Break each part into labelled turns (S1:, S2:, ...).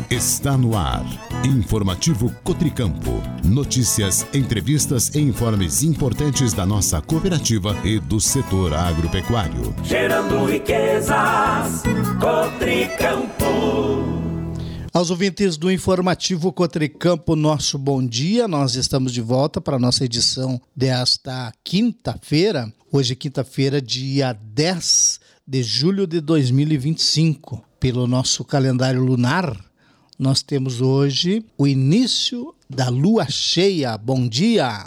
S1: Está no ar. Informativo Cotricampo. Notícias, entrevistas e informes importantes da nossa cooperativa e do setor agropecuário.
S2: Gerando riquezas, Cotricampo.
S3: Aos ouvintes do Informativo Cotricampo, nosso bom dia. Nós estamos de volta para a nossa edição desta quinta-feira. Hoje é quinta-feira, dia 10 de julho de 2025. Pelo nosso calendário lunar, nós temos hoje o início da lua cheia. Bom dia!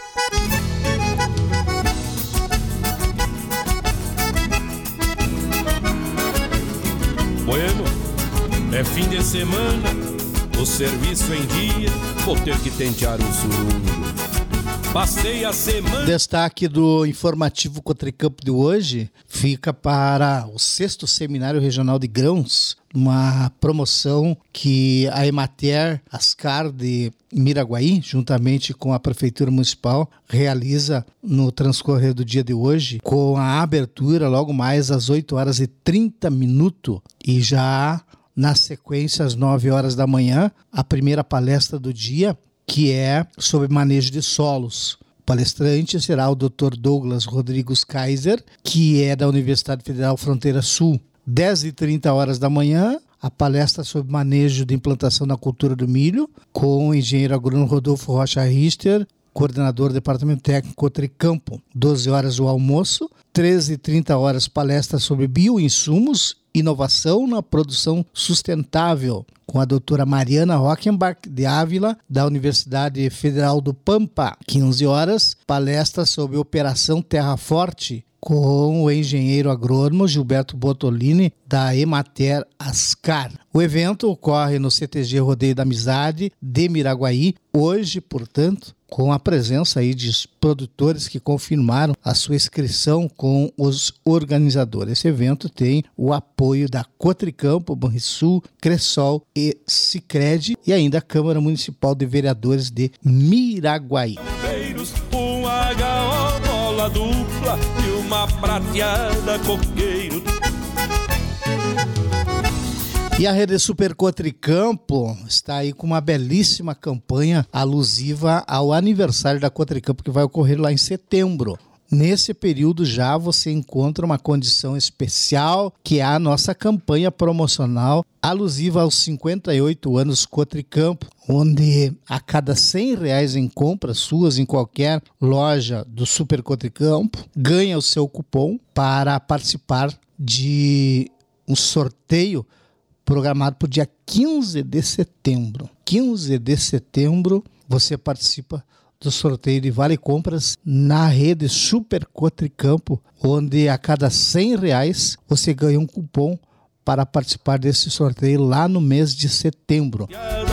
S4: Bueno, é fim de semana, o serviço em dia, vou ter que tentear um surungo. Passei a semana...
S3: Destaque do Informativo Cotricampo de hoje fica para o 6º Seminário Regional de Grãos, uma promoção que a Emater Ascar de Miraguaí, juntamente com a Prefeitura Municipal, realiza no transcorrer do dia de hoje, com a abertura logo mais às 8h30 e já na sequência às 9h da manhã, a primeira palestra do dia, que é sobre manejo de solos. O palestrante será o Dr. Douglas Rodrigues Kaiser, que é da Universidade Federal Fronteira Sul. 10h30 da manhã, a palestra sobre manejo de implantação na cultura do milho, com o engenheiro agrônomo Rodolfo Rocha Richter, coordenador do Departamento Técnico Cotricampo. 12h o almoço. 13h30 palestra sobre bioinsumos, inovação na produção sustentável, com a doutora Mariana Rockenbach de Ávila, da Universidade Federal do Pampa. 15h, palestra sobre Operação Terra Forte, com o engenheiro agrônomo Gilberto Bottolini, da Emater Ascar. O evento ocorre no CTG Rodeio da Amizade de Miraguaí, hoje, portanto, com a presença aí de produtores que confirmaram a sua inscrição com os organizadores. Esse evento tem o apoio da Cotricampo, Banrisul, Cressol e Sicredi e ainda a Câmara Municipal de Vereadores de Miraguaí.
S4: Uma gaiola dupla e uma prateada coqueiro.
S3: E a Rede Super Cotricampo está aí com uma belíssima campanha alusiva ao aniversário da Cotricampo, que vai ocorrer lá em setembro. Nesse período já você encontra uma condição especial, que é a nossa campanha promocional alusiva aos 58 anos Cotricampo, onde a cada R$100 em compras suas em qualquer loja do Super Cotricampo, ganha o seu cupom para participar de um sorteio programado para o dia 15 de setembro. 15 de setembro você participa do sorteio de Vale Compras na rede Super Cotricampo, onde a cada R$100 você ganha um cupom para participar desse sorteio lá no mês de setembro.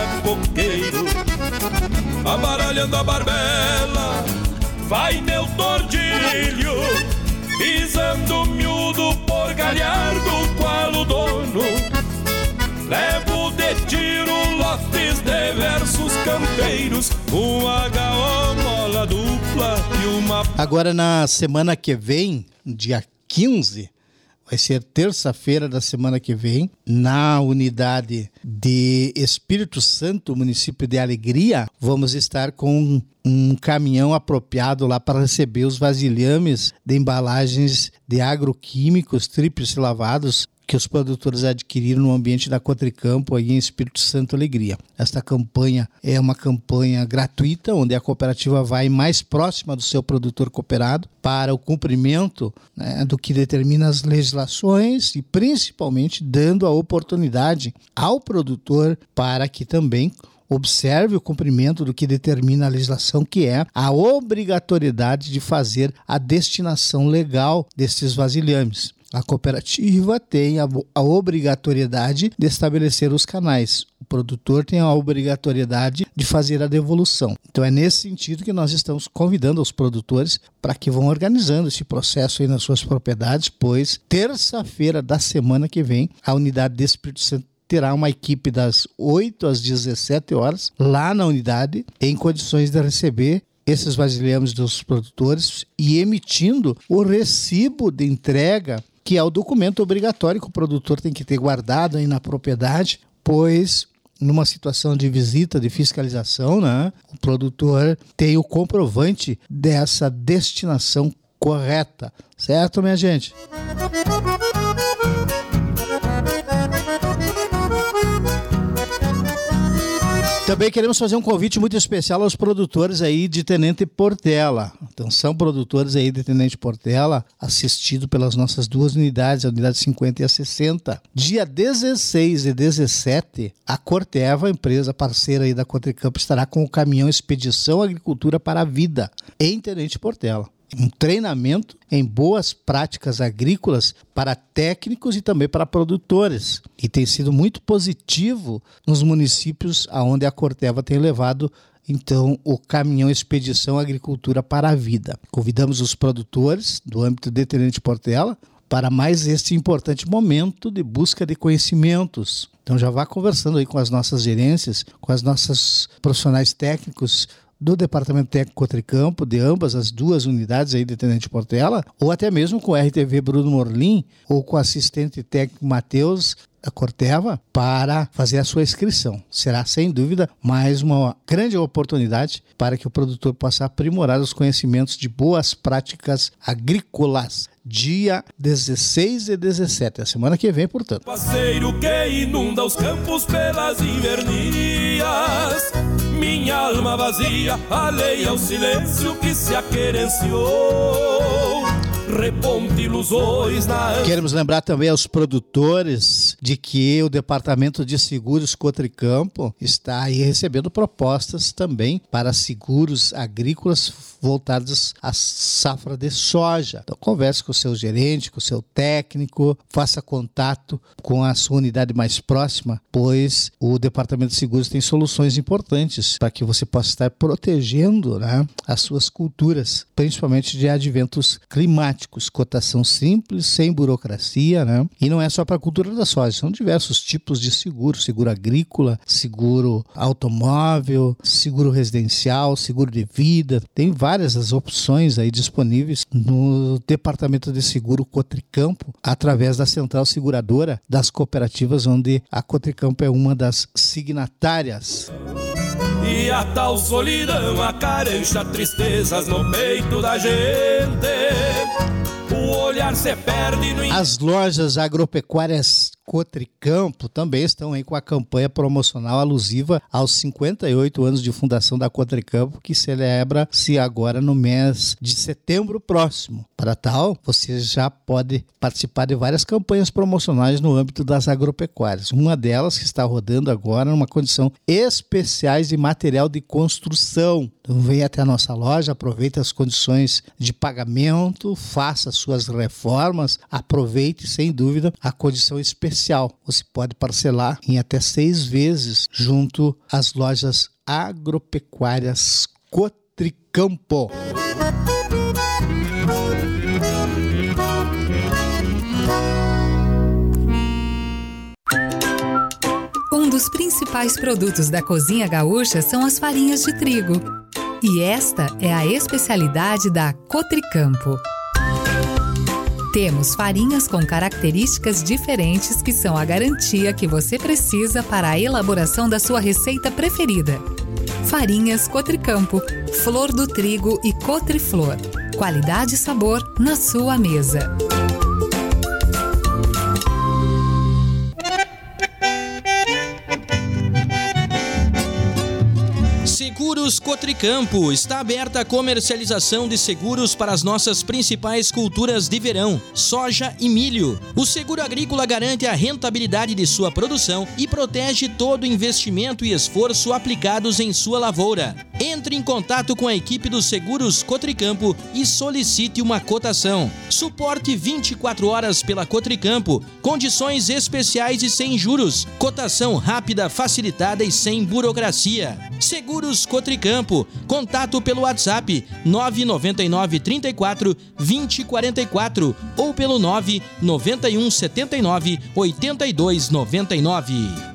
S4: Abaralhando a barbela, vai meu tordilho, pisando miúdo por galhardo, qual o dono. Levo de tiro lotes de versos campeiros, uma gaiola dupla e uma...
S3: Agora na semana que vem, dia 15, vai ser terça-feira da semana que vem, na unidade de Espírito Santo, município de Alegria, vamos estar com um caminhão apropriado lá para receber os vasilhames de embalagens de agroquímicos tríplice lavados que os produtores adquiriram no ambiente da Cotricampo aí em Espírito Santo Alegria. Esta campanha é uma campanha gratuita, onde a cooperativa vai mais próxima do seu produtor cooperado para o cumprimento, né, do que determina as legislações e principalmente dando a oportunidade ao produtor para que também observe o cumprimento do que determina a legislação, que é a obrigatoriedade de fazer a destinação legal desses vasilhames. A cooperativa tem a obrigatoriedade de estabelecer os canais. O produtor tem a obrigatoriedade de fazer a devolução. Então é nesse sentido que nós estamos convidando os produtores para que vão organizando esse processo aí nas suas propriedades, pois terça-feira da semana que vem, a unidade de Espírito Santo terá uma equipe das 8 às 17 horas lá na unidade, em condições de receber esses vasilhames dos produtores e emitindo o recibo de entrega, que é o documento obrigatório que o produtor tem que ter guardado aí na propriedade, pois numa situação de visita, de fiscalização, né, o produtor tem o comprovante dessa destinação correta, certo, minha gente? Também queremos fazer um convite muito especial aos produtores aí de Tenente Portela. Atenção, produtores aí de Tenente Portela, assistido pelas nossas duas unidades, a unidade 50 e a 60. Dia 16 e 17, a Corteva, empresa parceira aí da Cotricampo, estará com o caminhão Expedição Agricultura para a Vida, em Tenente Portela. Um treinamento em boas práticas agrícolas para técnicos e também para produtores. E tem sido muito positivo nos municípios onde a Corteva tem levado, então, o caminhão Expedição Agricultura para a Vida. Convidamos os produtores do âmbito de Tenente Portela para mais este importante momento de busca de conhecimentos. Então já vá conversando aí com as nossas gerências, com as nossas profissionais técnicos do Departamento Técnico Cotricampo, de ambas as duas unidades aí de Tenente Portela, ou até mesmo com o RTV Bruno Morlim, ou com o assistente técnico Matheus da Corteva, para fazer a sua inscrição. Será, sem dúvida, mais uma grande oportunidade para que o produtor possa aprimorar os conhecimentos de boas práticas agrícolas. Dia 16 e 17, a semana que vem, portanto.
S4: Parceiro que inunda os campos pelas invernias, minha alma vazia, alheia ao silêncio que se aquerenciou. Reponte ilusões na...
S3: Queremos lembrar também aos produtores de que o Departamento de Seguros Cotricampo está aí recebendo propostas também para seguros agrícolas voltados à safra de soja. Então converse com o seu gerente, com o seu técnico, faça contato com a sua unidade mais próxima, pois o Departamento de Seguros tem soluções importantes para que você possa estar protegendo, né, as suas culturas, principalmente de adventos climáticos. Cotação simples, sem burocracia, né? E não é só para a cultura da soja, são diversos tipos de seguro: seguro agrícola, seguro automóvel, seguro residencial, seguro de vida. Tem várias as opções aí disponíveis no Departamento de Seguro Cotricampo, através da Central Seguradora das Cooperativas, onde a Cotricampo é uma das signatárias.
S4: E a tal solidão acarancha tristezas no peito da gente. O olhar se perde no...
S3: As lojas agropecuárias Cotricampo também estão aí com a campanha promocional alusiva aos 58 anos de fundação da Cotricampo, que celebra-se agora no mês de setembro próximo. Para tal, você já pode participar de várias campanhas promocionais no âmbito das agropecuárias. Uma delas que está rodando agora numa condição especiais de material de construção. Então vem até a nossa loja, aproveite as condições de pagamento, faça suas reformas, aproveite sem dúvida a condição especial. Você pode parcelar em até 6 vezes junto às lojas agropecuárias Cotricampo.
S5: Um dos principais produtos da cozinha gaúcha são as farinhas de trigo. E esta é a especialidade da Cotricampo. Temos farinhas com características diferentes que são a garantia que você precisa para a elaboração da sua receita preferida. Farinhas Cotricampo, flor do trigo e Cotriflor. Qualidade e sabor na sua mesa.
S6: Seguros Cotricampo. Está aberta a comercialização de seguros para as nossas principais culturas de verão, soja e milho. O seguro agrícola garante a rentabilidade de sua produção e protege todo o investimento e esforço aplicados em sua lavoura. Entre em contato com a equipe dos Seguros Cotricampo e solicite uma cotação. Suporte 24 horas pela Cotricampo, condições especiais e sem juros, cotação rápida, facilitada e sem burocracia. Seguros Cotricampo, contato pelo WhatsApp 999 34 20 44 ou pelo 991 79 82 99.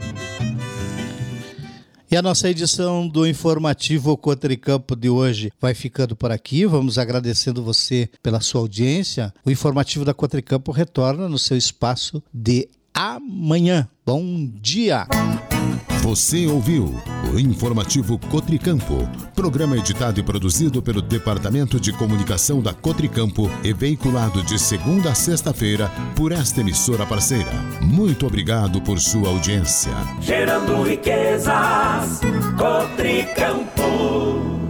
S3: E a nossa edição do Informativo Cotricampo de hoje vai ficando por aqui. Vamos agradecendo você pela sua audiência. O Informativo da Cotricampo retorna no seu espaço de amanhã. Bom dia!
S1: Você ouviu o Informativo Cotricampo, programa editado e produzido pelo Departamento de Comunicação da Cotricampo e veiculado de segunda a sexta-feira por esta emissora parceira. Muito obrigado por sua audiência.
S2: Gerando riquezas, Cotricampo.